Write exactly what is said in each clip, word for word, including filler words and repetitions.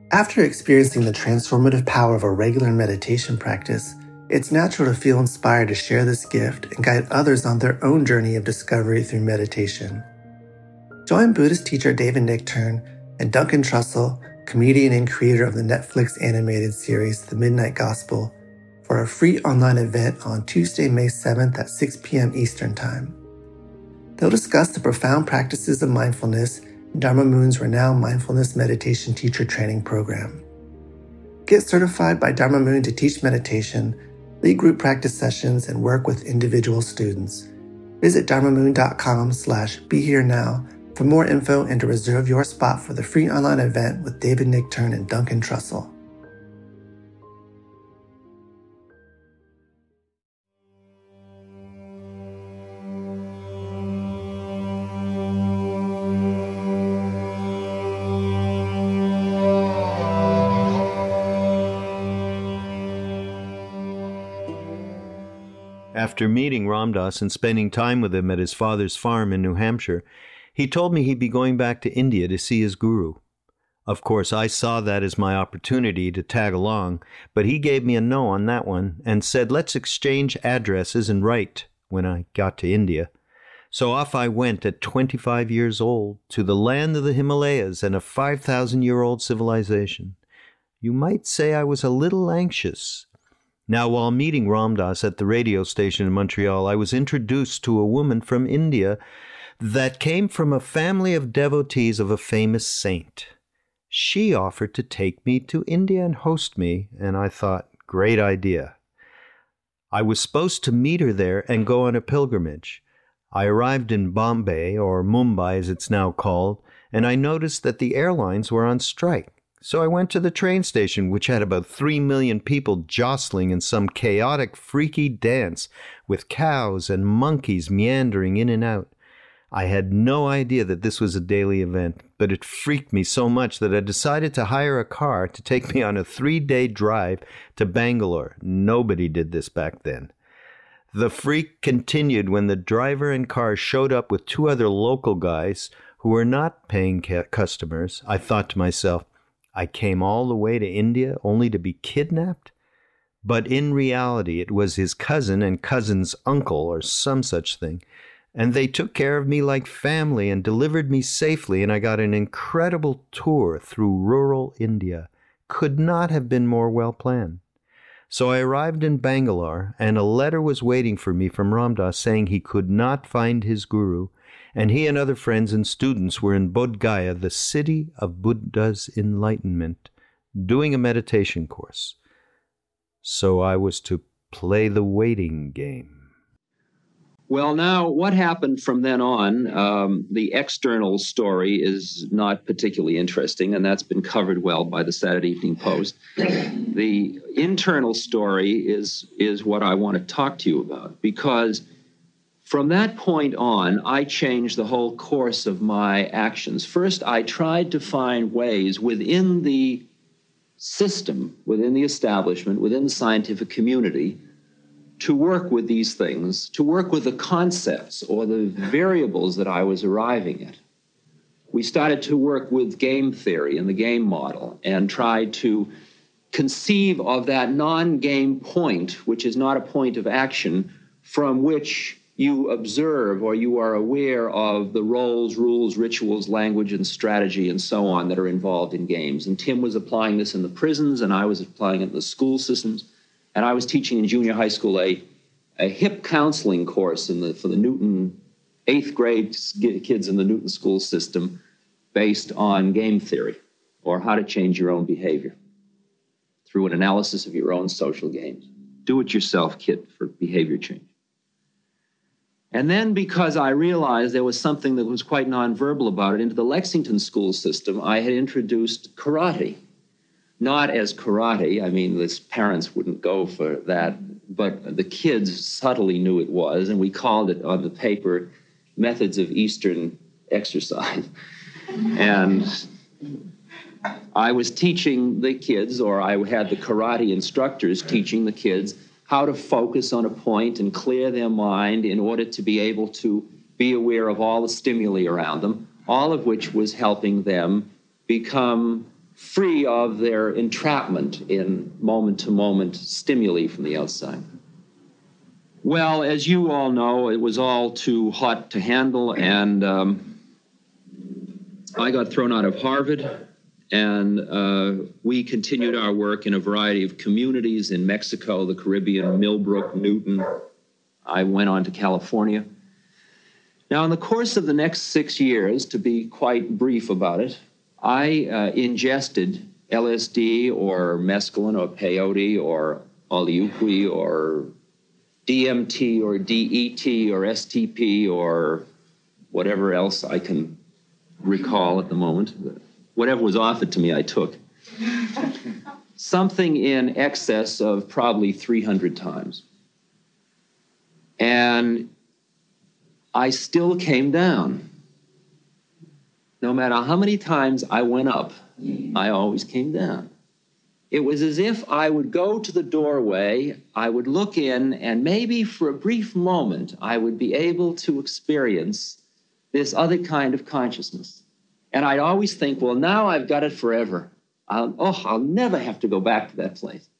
After experiencing the transformative power of a regular meditation practice, it's natural to feel inspired to share this gift and guide others on their own journey of discovery through meditation. Join Buddhist teacher David Nichtern and Duncan Trussell, comedian and creator of the Netflix animated series The Midnight Gospel, for a free online event on Tuesday, May seventh at six p.m. Eastern Time. They'll discuss the profound practices of mindfulness in Dharma Moon's renowned mindfulness meditation teacher training program. Get certified by Dharma Moon to teach meditation, lead group practice sessions, and work with individual students. Visit dharmamoon.com slash be here now for more info and to reserve your spot for the free online event with David Nichtern and Duncan Trussell. After meeting Ram Dass and spending time with him at his father's farm in New Hampshire, he told me he'd be going back to India to see his guru. Of course, I saw that as my opportunity to tag along, but he gave me a no on that one and said, let's exchange addresses and write when I got to India. So off I went at twenty-five years old to the land of the Himalayas and a five thousand year old civilization. You might say I was a little anxious. Now, while meeting Ram Dass at the radio station in Montreal, I was introduced to a woman from India that came from a family of devotees of a famous saint. She offered to take me to India and host me, and I thought, great idea. I was supposed to meet her there and go on a pilgrimage. I arrived in Bombay, or Mumbai as it's now called, and I noticed that the airlines were on strike. So I went to the train station, which had about three million people jostling in some chaotic, freaky dance with cows and monkeys meandering in and out. I had no idea that this was a daily event, but it freaked me so much that I decided to hire a car to take me on a three-day drive to Bangalore. Nobody did this back then. The freak continued when the driver and car showed up with two other local guys who were not paying customers. I thought to myself, I came all the way to India only to be kidnapped? But in reality, it was his cousin and cousin's uncle or some such thing. And they took care of me like family and delivered me safely, and I got an incredible tour through rural India. Could not have been more well planned. So I arrived in Bangalore, and a letter was waiting for me from Ram Dass saying he could not find his guru, and he and other friends and students were in Bodh Gaya, the city of Buddha's enlightenment, doing a meditation course. So I was to play the waiting game. Well, now, what happened from then on, um, the external story is not particularly interesting, and that's been covered well by the Saturday Evening Post. The internal story is, is what I want to talk to you about, because from that point on, I changed the whole course of my actions. First, I tried to find ways within the system, within the establishment, within the scientific community, to work with these things, to work with the concepts or the variables that I was arriving at. We started to work with game theory and the game model and tried to conceive of that non-game point, which is not a point of action, from which you observe or you are aware of the roles, rules, rituals, language, and strategy, and so on that are involved in games. And Tim was applying this in the prisons, and I was applying it in the school systems. And I was teaching in junior high school a, a hip counseling course in the, for the Newton eighth grade kids in the Newton school system based on game theory, or how to change your own behavior through an analysis of your own social games. Do-it-yourself kit for behavior change. And then, because I realized there was something that was quite nonverbal about it, into the Lexington school system, I had introduced karate. Not as karate, I mean, the parents wouldn't go for that, but the kids subtly knew it was, and we called it on the paper Methods of Eastern Exercise. And I was teaching the kids, or I had the karate instructors teaching the kids how to focus on a point and clear their mind in order to be able to be aware of all the stimuli around them, all of which was helping them become free of their entrapment in moment-to-moment stimuli from the outside. Well, as you all know, it was all too hot to handle, and um, I got thrown out of Harvard, and uh, we continued our work in a variety of communities in Mexico, the Caribbean, Millbrook, Newton. I went on to California. Now, in the course of the next six years, to be quite brief about it, I uh, ingested L S D or mescaline or peyote or aliuqui or D M T or D E T or S T P or whatever else I can recall at the moment. Whatever was offered to me, I took. Something in excess of probably three hundred times. And I still came down. No matter how many times I went up, I always came down. It was as if I would go to the doorway, I would look in, and maybe for a brief moment, I would be able to experience this other kind of consciousness. And I'd always think, well, now I've got it forever. I'll, oh, I'll never have to go back to that place.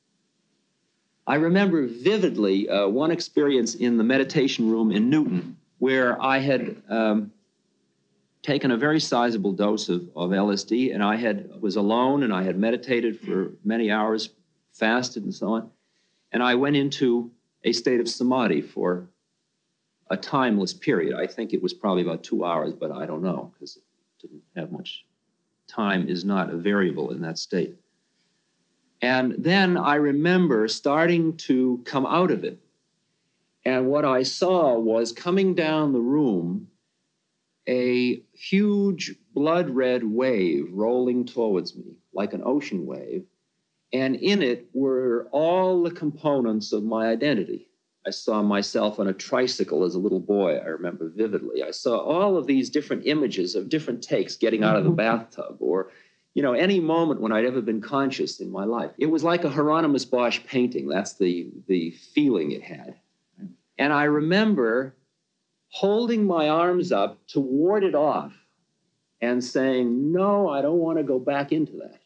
I remember vividly uh, one experience in the meditation room in Newton, where I had um, taken a very sizable dose of, of L S D, and I had was alone, and I had meditated for many hours, fasted and so on, and I went into a state of samadhi for a timeless period. I think it was probably about two hours, but I don't know, because it didn't have much. Time is not a variable in that state. And then I remember starting to come out of it, and what I saw was coming down the room a huge blood red wave rolling towards me like an ocean wave. And in it were all the components of my identity. I saw myself on a tricycle as a little boy, I remember vividly. I saw all of these different images of different takes getting out of the bathtub, or, you know, any moment when I'd ever been conscious in my life. It was like a Hieronymus Bosch painting. That's the, the feeling it had. And I remember holding my arms up to ward it off and saying, no, I don't want to go back into that.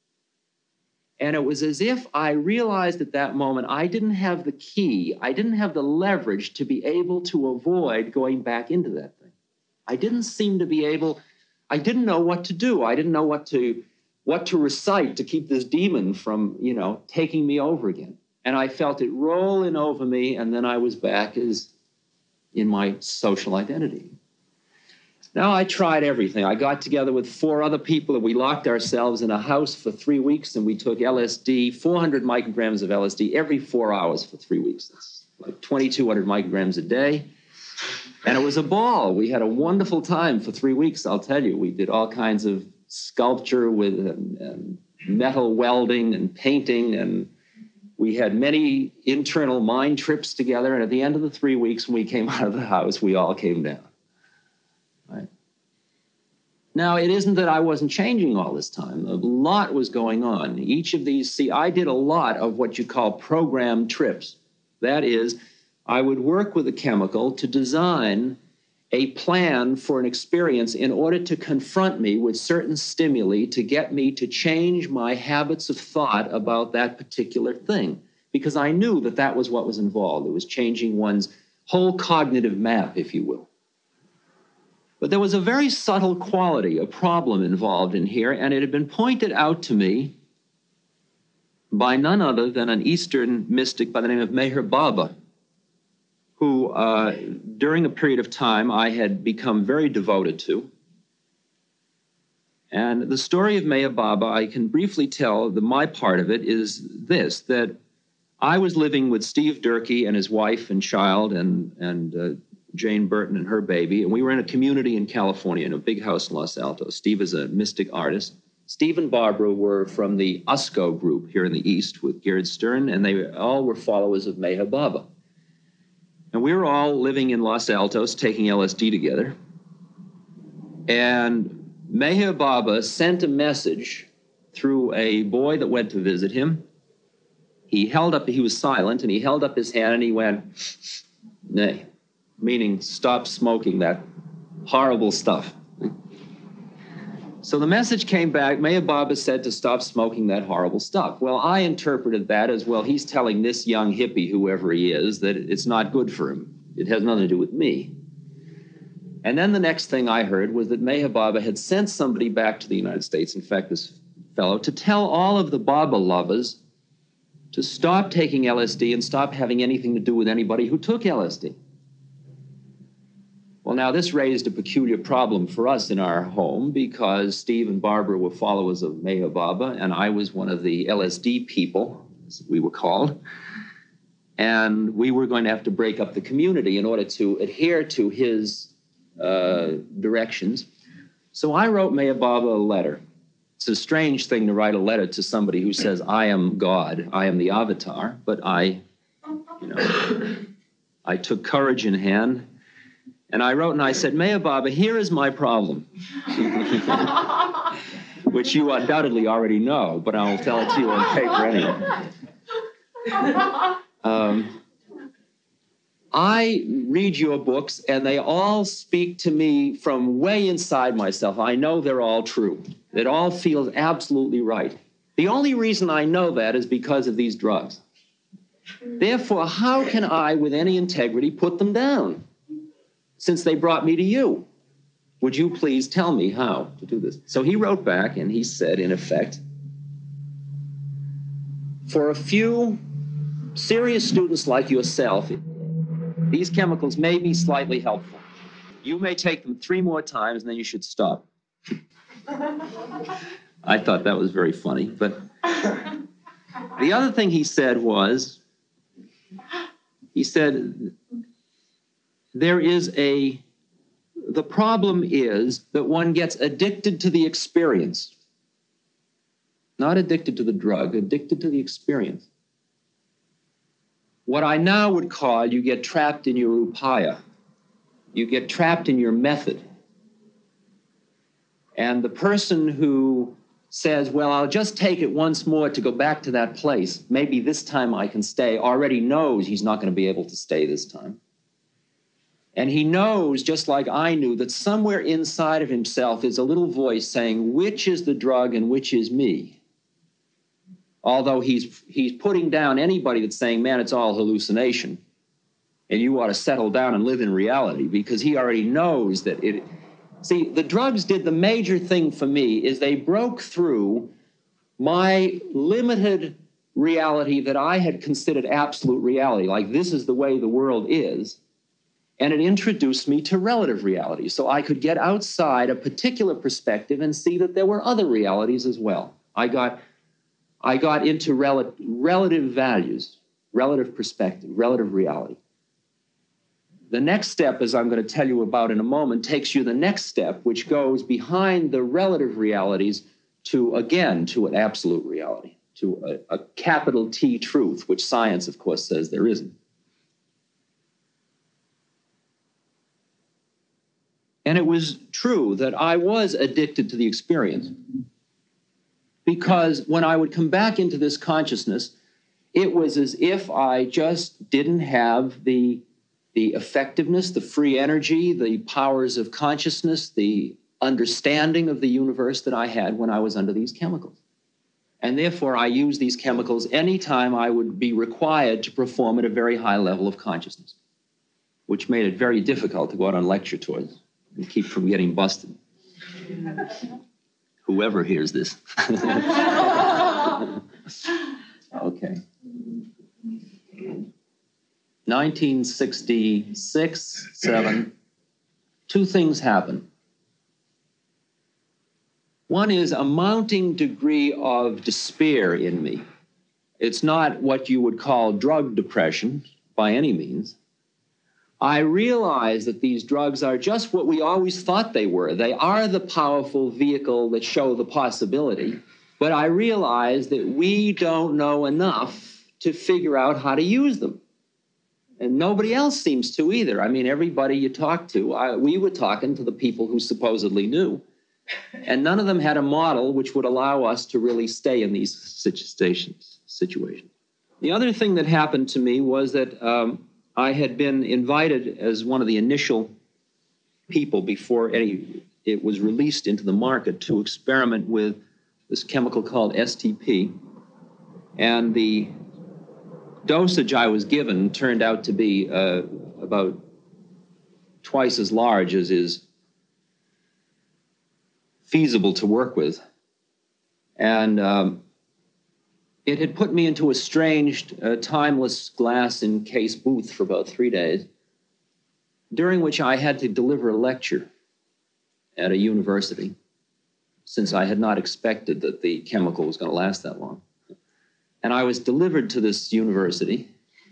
And it was as if I realized at that moment I didn't have the key, I didn't have the leverage to be able to avoid going back into that thing. I didn't seem to be able, I didn't know what to do. I didn't know what to what to recite to keep this demon from, you know, taking me over again. And I felt it rolling over me, and then I was back as in my social identity. Now, I tried everything. I got together with four other people, and we locked ourselves in a house for three weeks, and we took L S D, four hundred micrograms of L S D every four hours for three weeks. That's like twenty-two hundred micrograms a day. And it was a ball. We had a wonderful time for three weeks, I'll tell you. We did all kinds of sculpture with um, um, metal welding and painting, and we had many internal mind trips together, and at the end of the three weeks when we came out of the house, we all came down. Right? Now, it isn't that I wasn't changing all this time. A lot was going on. Each of these, see, I did a lot of what you call program trips. That is, I would work with a chemical to design a plan for an experience in order to confront me with certain stimuli to get me to change my habits of thought about that particular thing, because I knew that that was what was involved. It was changing one's whole cognitive map, if you will. But there was a very subtle quality, a problem involved in here, and it had been pointed out to me by none other than an Eastern mystic by the name of Meher Baba, who uh, during a period of time I had become very devoted to. And the story of Meher Baba, I can briefly tell that my part of it is this, that I was living with Steve Durkee and his wife and child and, and uh, Jane Burton and her baby, and we were in a community in California in a big house in Los Altos. Steve is a mystic artist. Steve and Barbara were from the U S C O group here in the East with Gerd Stern, and they all were followers of Meher Baba. And we were all living in Los Altos, taking L S D together. And Meher Baba sent a message through a boy that went to visit him. He held up, he was silent, and he held up his hand and he went, nay, meaning stop smoking that horrible stuff. So the message came back, Meher Baba said to stop smoking that horrible stuff. Well, I interpreted that as, well, he's telling this young hippie, whoever he is, that it's not good for him. It has nothing to do with me. And then the next thing I heard was that Meher Baba had sent somebody back to the United States, in fact, this fellow, to tell all of the Baba lovers to stop taking L S D and stop having anything to do with anybody who took L S D. Well, now, this raised a peculiar problem for us in our home because Steve and Barbara were followers of Meher Baba, and I was one of the L S D people, as we were called. And we were going to have to break up the community in order to adhere to his uh, directions. So I wrote Meher Baba a letter. It's a strange thing to write a letter to somebody who says, I am God, I am the avatar, but I, you know, I took courage in hand. And I wrote and I said, Meher Baba, here is my problem, which you undoubtedly already know, but I'll tell it to you on paper anyway. Um, I read your books, and they all speak to me from way inside myself. I know they're all true. It all feels absolutely right. The only reason I know that is because of these drugs. Therefore, how can I, with any integrity, put them down? Since they brought me to you, would you please tell me how to do this? So he wrote back and he said, in effect, for a few serious students like yourself, these chemicals may be slightly helpful. You may take them three more times and then you should stop. I thought that was very funny. But the other thing he said was, he said, there is a, the problem is that one gets addicted to the experience. Not addicted to the drug, addicted to the experience. What I now would call, you get trapped in your upaya. You get trapped in your method. And the person who says, well, I'll just take it once more to go back to that place, maybe this time I can stay, already knows he's not going to be able to stay this time. And he knows, just like I knew, that somewhere inside of himself is a little voice saying, which is the drug and which is me? Although he's, he's putting down anybody that's saying, man, it's all hallucination, and you ought to settle down and live in reality, because he already knows that it... See, the drugs did the major thing for me is they broke through my limited reality that I had considered absolute reality, like this is the way the world is. And it introduced me to relative reality. So I could get outside a particular perspective and see that there were other realities as well. I got, I got into rel- relative values, relative perspective, relative reality. The next step, as I'm going to tell you about in a moment, takes you the next step, which goes behind the relative realities to, again, to an absolute reality, to a, a capital T truth, which science, of course, says there isn't. And it was true that I was addicted to the experience, because when I would come back into this consciousness, it was as if I just didn't have the, the effectiveness, the free energy, the powers of consciousness, the understanding of the universe that I had when I was under these chemicals. And therefore, I used these chemicals anytime I would be required to perform at a very high level of consciousness, which made it very difficult to go out on lecture tours and keep from getting busted. Whoever hears this. Okay. nineteen sixty-six, seven, two things happen. One is a mounting degree of despair in me. It's not what you would call drug depression by any means. I realize that these drugs are just what we always thought they were. They are the powerful vehicle that show the possibility, but I realize that we don't know enough to figure out how to use them. And nobody else seems to either. I mean, everybody you talk to, I, we were talking to the people who supposedly knew, and none of them had a model which would allow us to really stay in these situations. situations. The other thing that happened to me was that um, I had been invited as one of the initial people before any it was released into the market to experiment with this chemical called S T P. And the dosage I was given turned out to be uh, about twice as large as is feasible to work with. And um, it had put me into a strange, uh, timeless glass encased booth for about three days, during which I had to deliver a lecture at a university, since I had not expected that the chemical was going to last that long. And I was delivered to this university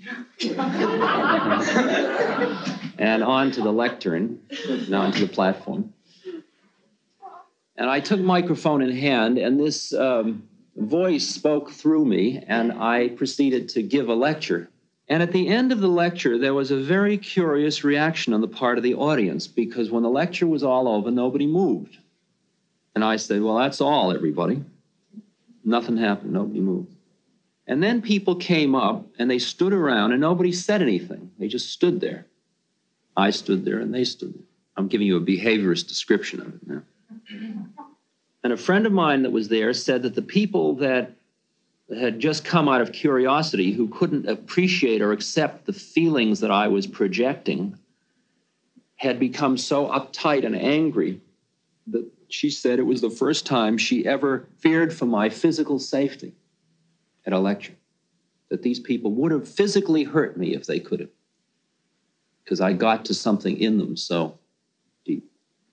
and onto the lectern, and onto the platform. And I took microphone in hand, and this um, voice spoke through me, and I proceeded to give a lecture. And at the end of the lecture, there was a very curious reaction on the part of the audience, because when the lecture was all over, nobody moved. And I said, well, that's all, everybody. Nothing happened. Nobody moved. And then people came up, and they stood around, and nobody said anything. They just stood there. I stood there, and they stood there. I'm giving you a behaviorist description of it now. And a friend of mine that was there said that the people that had just come out of curiosity, who couldn't appreciate or accept the feelings that I was projecting, had become so uptight and angry that she said it was the first time she ever feared for my physical safety at a lecture, that these people would have physically hurt me if they could have, because I got to something in them so deep.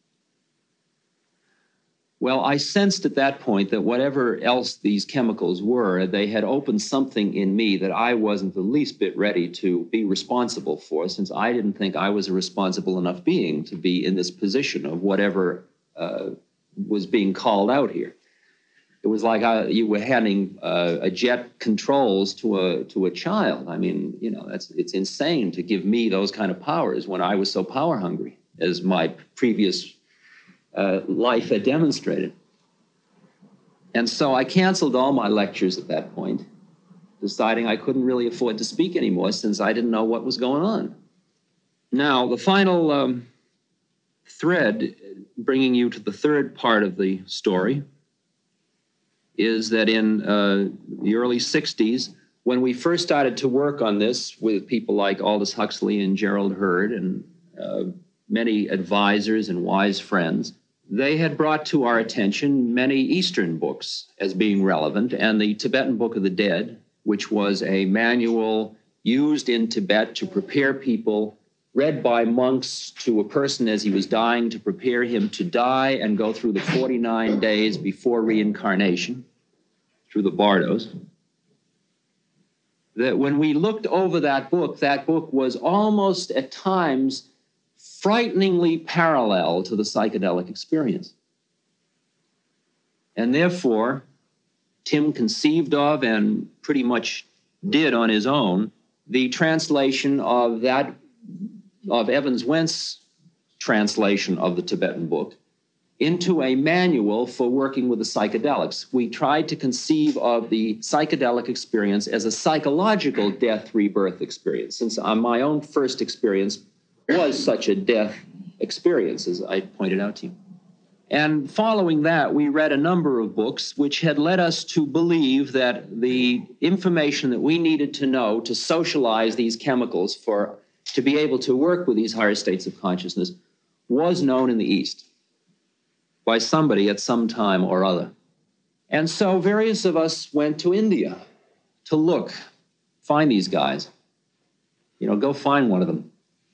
Well, I sensed at that point that whatever else these chemicals were, they had opened something in me that I wasn't the least bit ready to be responsible for, since I didn't think I was a responsible enough being to be in this position of whatever uh, was being called out here. It was like I, you were handing uh, a jet controls to a to a child. I mean, you know, that's it's insane to give me those kind of powers when I was so power hungry, as my previous uh, life had demonstrated. And so I canceled all my lectures at that point, deciding I couldn't really afford to speak anymore since I didn't know what was going on. Now, the final um, thread, bringing you to the third part of the story, is that in uh, the early sixties, when we first started to work on this with people like Aldous Huxley and Gerald Heard and uh, many advisors and wise friends, they had brought to our attention many Eastern books as being relevant, and the Tibetan Book of the Dead, which was a manual used in Tibet to prepare people, read by monks to a person as he was dying, to prepare him to die and go through the forty-nine days before reincarnation, through the bardos. That when we looked over that book, that book was almost at times frighteningly parallel to the psychedelic experience. And therefore, Tim conceived of and pretty much did on his own the translation of that of Evans Wentz's translation of the Tibetan book into a manual for working with the psychedelics. We tried to conceive of the psychedelic experience as a psychological death rebirth experience, since uh, my own first experience was such a death experience, as I pointed out to you. And following that, we read a number of books which had led us to believe that the information that we needed to know to socialize these chemicals for to be able to work with these higher states of consciousness was known in the East by somebody at some time or other. And so various of us went to India to look, find these guys. You know, go find one of them.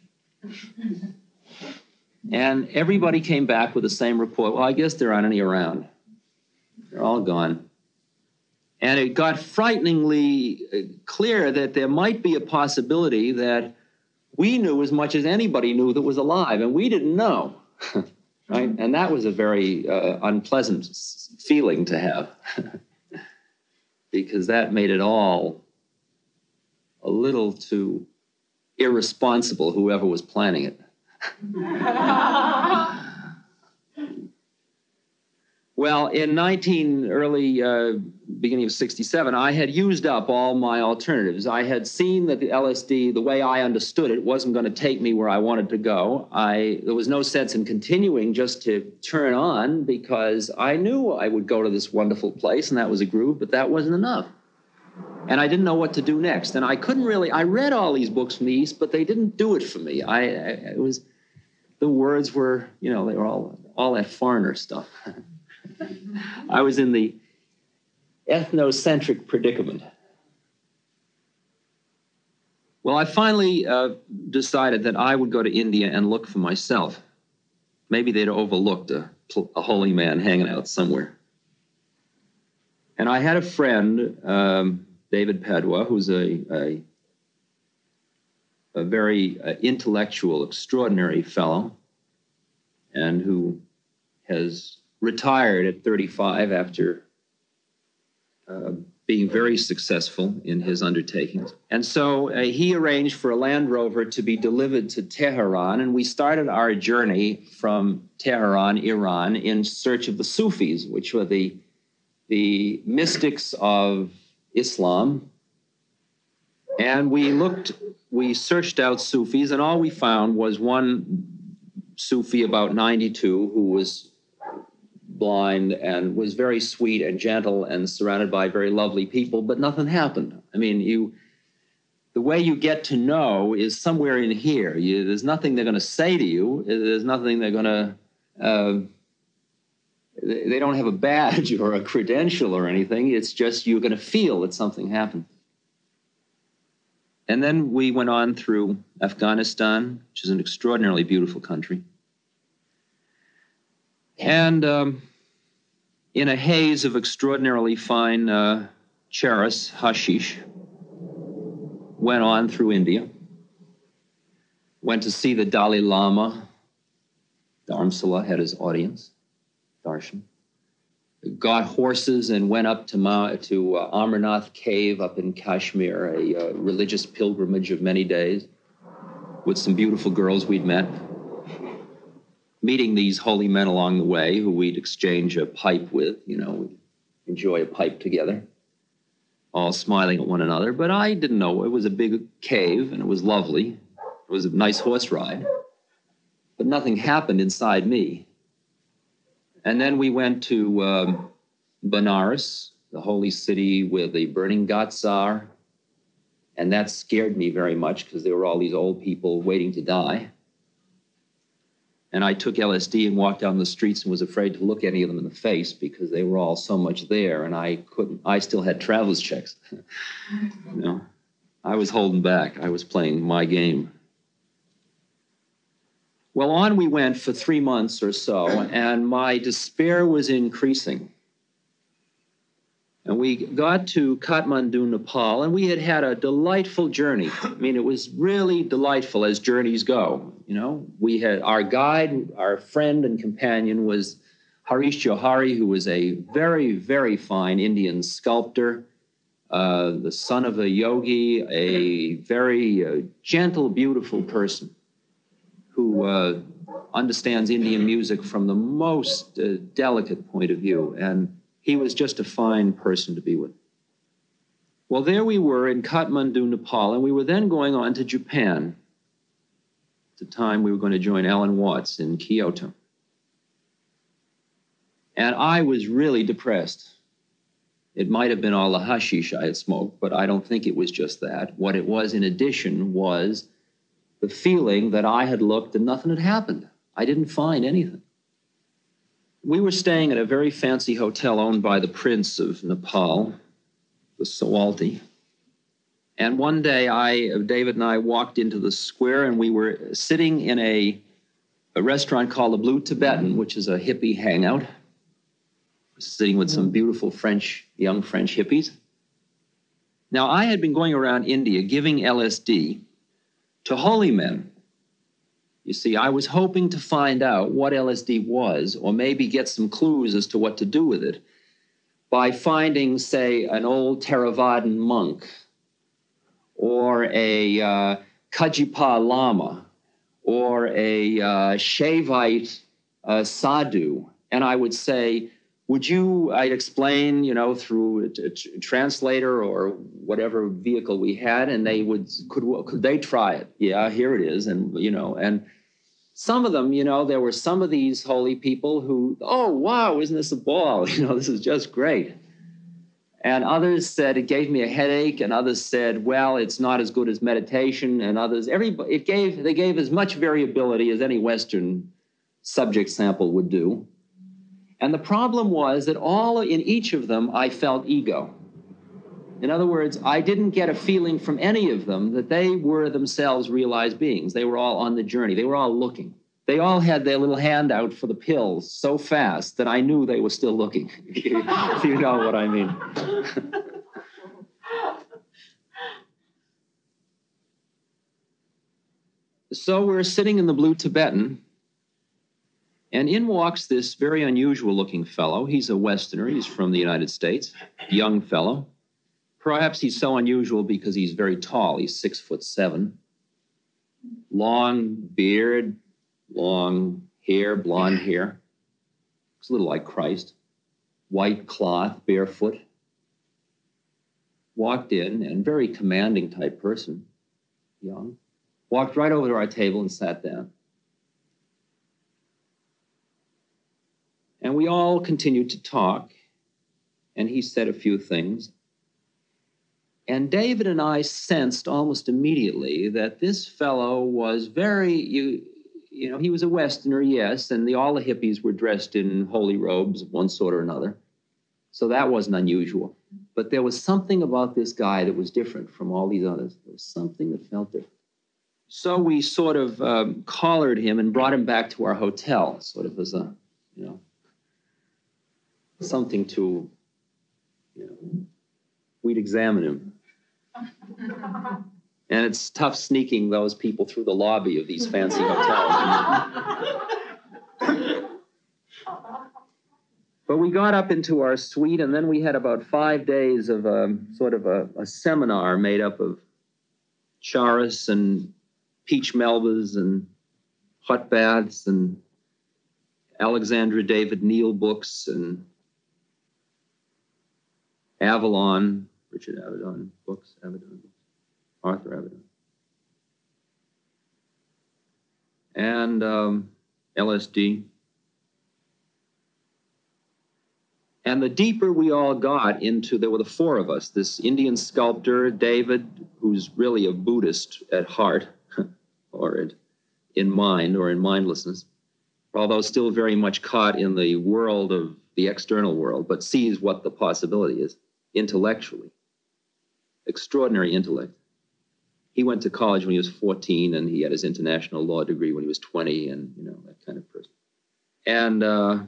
And everybody came back with the same report. Well, I guess there aren't any around. They're all gone. And it got frighteningly clear that there might be a possibility that we knew as much as anybody knew that was alive, and we didn't know, right? And that was a very uh, unpleasant feeling to have, because that made it all a little too irresponsible, whoever was planning it. Well, in nineteen, early, uh, beginning of sixty-seven, I had used up all my alternatives. I had seen that the L S D, the way I understood it, wasn't going to take me where I wanted to go. I, there was no sense in continuing just to turn on, because I knew I would go to this wonderful place, and that was a groove, but that wasn't enough. And I didn't know what to do next. And I couldn't really, I read all these books from the East, but they didn't do it for me. I, I it was, the words were, you know, they were all, all that foreigner stuff. I was in the ethnocentric predicament. Well, I finally uh, decided that I would go to India and look for myself. Maybe they'd overlooked a, a holy man hanging out somewhere. And I had a friend, um, David Padua, who's a, a, a very uh, intellectual, extraordinary fellow, and who has retired at thirty-five after uh, being very successful in his undertakings. And so uh, he arranged for a Land Rover to be delivered to Tehran, and we started our journey from Tehran, Iran, in search of the Sufis, which were the, the mystics of Islam. And we looked, we searched out Sufis, and all we found was one Sufi about ninety-two who was blind and was very sweet and gentle and surrounded by very lovely people, but nothing happened. I mean, you, the way you get to know is somewhere in here. You, there's nothing they're going to say to you. There's nothing they're going to, uh, they don't have a badge or a credential or anything. It's just you're going to feel that something happened. And then we went on through Afghanistan, which is an extraordinarily beautiful country. And um, in a haze of extraordinarily fine uh, charas, hashish, went on through India, went to see the Dalai Lama. Dharamsala had his audience, darshan. Got horses and went up to, Ma- to uh, Amarnath Cave up in Kashmir, a uh, religious pilgrimage of many days, with some beautiful girls we'd met. Meeting these holy men along the way who we'd exchange a pipe with, you know, we'd enjoy a pipe together, all smiling at one another. But I didn't know. It was a big cave, and it was lovely. It was a nice horse ride. But nothing happened inside me. And then we went to um, Benares, the holy city where the burning ghats are. And that scared me very much because there were all these old people waiting to die. And I took L S D and walked down the streets and was afraid to look any of them in the face because they were all so much there, and I couldn't, I still had traveler's checks. You know, I was holding back. I was playing my game. Well, on we went for three months or so, and my despair was increasing. And we got to Kathmandu, Nepal, and we had had a delightful journey. I mean, it was really delightful as journeys go. You know, we had our guide, our friend and companion was Harish Johari, who was a very, very fine Indian sculptor, uh, the son of a yogi, a very uh, gentle, beautiful person who uh, understands Indian music from the most uh, delicate point of view. And he was just a fine person to be with. Well, there we were in Kathmandu, Nepal, and we were then going on to Japan. At the time, we were going to join Alan Watts in Kyoto. And I was really depressed. It might have been all the hashish I had smoked, but I don't think it was just that. What it was in addition was the feeling that I had looked and nothing had happened. I didn't find anything. We were staying at a very fancy hotel owned by the Prince of Nepal, the Sawalti. And one day, I, David and I walked into the square, and we were sitting in a, a restaurant called the Blue Tibetan, which is a hippie hangout, sitting with some beautiful French, young French hippies. Now, I had been going around India giving L S D to holy men. You see, I was hoping to find out what L S D was, or maybe get some clues as to what to do with it, by finding, say, an old Theravadan monk, or a uh, Kajipa Lama, or a uh, Shaivite uh, sadhu, and I would say, would you, I'd explain, you know, through a, a, a translator or whatever vehicle we had, and they would, could, could they try it? Yeah, here it is. And, you know, and some of them, you know, there were some of these holy people who, oh, wow, isn't this a ball? You know, this is just great. And others said it gave me a headache, and others said, well, it's not as good as meditation, and others, everybody, it gave, they gave as much variability as any Western subject sample would do. And the problem was that all in each of them, I felt ego. In other words, I didn't get a feeling from any of them that they were themselves realized beings. They were all on the journey. They were all looking. They all had their little hand out for the pills so fast that I knew they were still looking. If you know what I mean. So we're sitting in the Blue Tibetan, and in walks this very unusual-looking fellow. He's a Westerner. He's from the United States, young fellow. Perhaps he's so unusual because he's very tall. He's six foot seven. Long beard, long hair, blonde hair. Looks a little like Christ. White cloth, barefoot. Walked in, and very commanding type person, young. Walked right over to our table and sat down. And we all continued to talk, and he said a few things. And David and I sensed almost immediately that this fellow was very, you, you know, he was a Westerner, yes, and the, all the hippies were dressed in holy robes of one sort or another. So that wasn't unusual. But there was something about this guy that was different from all these others. There was something that felt different. So we sort of um, collared him and brought him back to our hotel, sort of as a, you know, something to, you know, we'd examine him. And it's tough sneaking those people through the lobby of these fancy hotels. But we got up into our suite, and then we had about five days of a, sort of a, a seminar made up of charas and peach melbas and hot baths and Alexandra David Neal books and Avalon, Richard Avedon books, Avedon, Arthur Avedon. And um, L S D. And the deeper we all got into, there were the four of us, this Indian sculptor, David, who's really a Buddhist at heart, or at, in mind, or in mindlessness, although still very much caught in the world of the external world, but sees what the possibility is intellectually. Extraordinary intellect. He went to college when he was fourteen, and he had his international law degree when he was twenty, and, you know, that kind of person. And uh,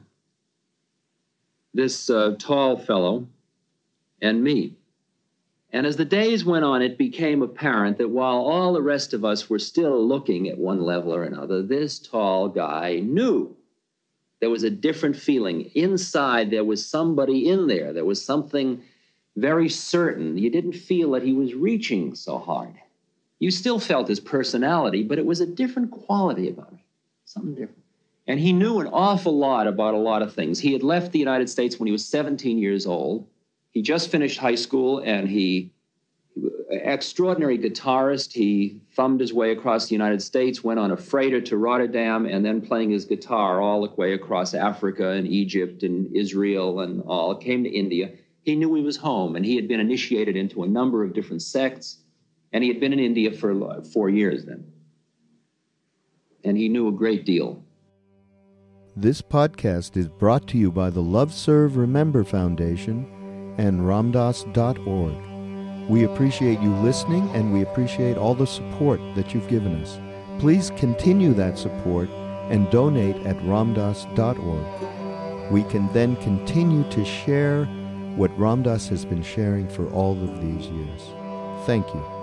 this uh, tall fellow and me. And as the days went on, it became apparent that while all the rest of us were still looking at one level or another, this tall guy knew. There was a different feeling. Inside, there was somebody in there. There was something very certain. You didn't feel that he was reaching so hard. You still felt his personality, but it was a different quality about it, something different. And he knew an awful lot about a lot of things. He had left the United States when he was seventeen years old. He just finished high school, and he, extraordinary guitarist, he thumbed his way across the United States, went on a freighter to Rotterdam, and then playing his guitar all the way across Africa and Egypt and Israel and all, came to India. He knew he was home, and he had been initiated into a number of different sects, and he had been in India for four years then. And he knew a great deal. This podcast is brought to you by the Love Serve Remember Foundation and Ramdas dot org. We appreciate you listening, and we appreciate all the support that you've given us. Please continue that support and donate at Ramdas dot org. We can then continue to share what Ramdas has been sharing for all of these years. Thank you.